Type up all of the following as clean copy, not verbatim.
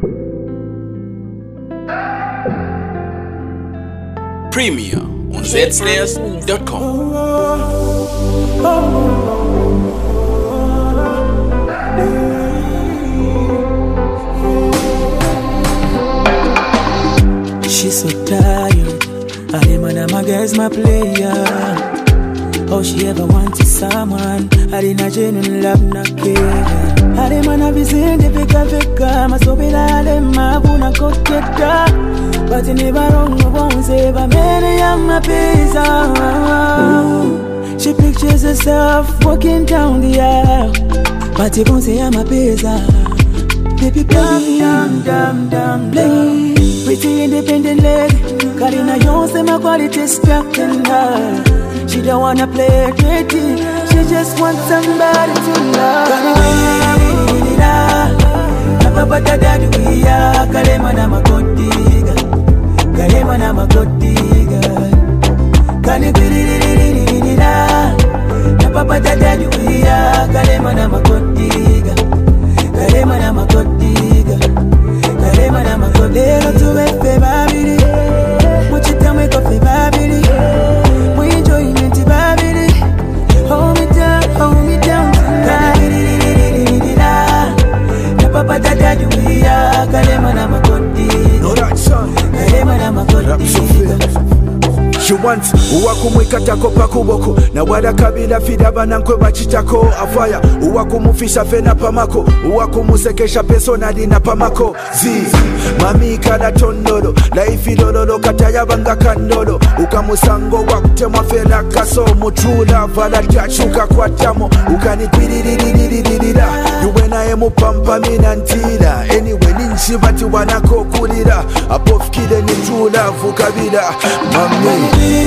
Premier on zsnares.com. She's so tired. I man and my girl's my player. How she ever wanted someone? I didn't genuine love not care. I man have been saying the vika. My soul be like my buna koteta. But you never wrong, I won't say. But many am my pizza. She pictures herself walking down the aisle. But you won't say I'm a pizza. Baby, damn, play. Pretty independent lady. Karina Jones, say my quality striking her. She don't wanna play dirty. She just wants somebody to love. Papa daddy we are. Kalema na makotiga. Kalema na makotiga. Papa daddy we are. Kalema na makotiga. Kalema na makotiga. Kalema na makotiga. Lero tuwe fe babili. Muchita mweko fe babili. Enjoyment babili. Hold me down tonight. Na papa daddy we are. Kalema na makotiga. No that son. Kalema na makotiga. She wants uwakumwikatako pakuboko na wadakabila fidaba nankwe bachitako afaya uwakumufisha fena pamako uwakumusekesha personali na pamako mami kada tondolo laifi lololo katayabanga kandolo ukamusango wakutemwa fena kaso mutula vala tachuka kwa tamo ukanikwiriririra yuwe naye mupampa mina ntira anyway ninshibati wanako kulira apofkide nitula vukabila mami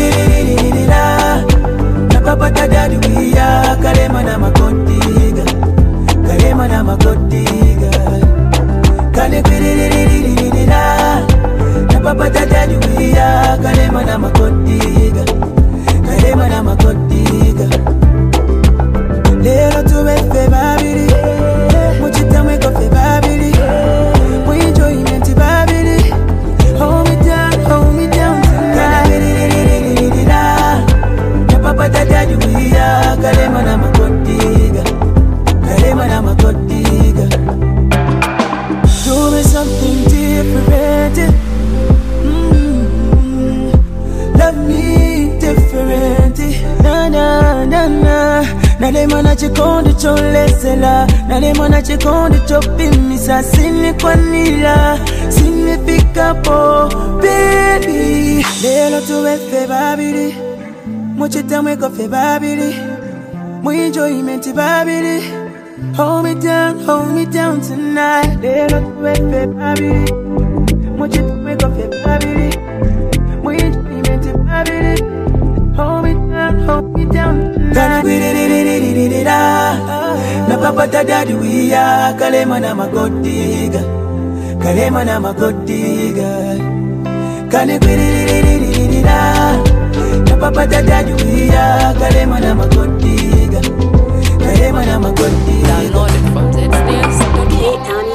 na papa daddy we are. Kalema na makotiga. Kalema na makotiga. Na papa daddy we are. Kalema na makotiga. Kalema na makotiga. Lero tuwe fe babili. Muchita mweko fe babili. Enjoyment babili. Hold me down tonight. Papa daddy we are. Kalema na makotiga. Kalema na makotiga. Do me something different. Love me different. Na nalema na chikondi cholesela. Nalema na chikondi chopimisa. Sini kwa nila. Sini pikapo baby. Lelo tuwe fe babili. Muchita mweko fe babili. Enjoyment babili. Hold me down tonight. Lelo tuwe fe babili. Muchita mweko fe babili. Enjoyment babili. Hold me down tonight. Na papa daddy we are. Kalema na makotiga. Kalema na makotiga. Na papa daddy we are. Kalema na makotiga. Kalema na makotiga. Download it from zsnares.com.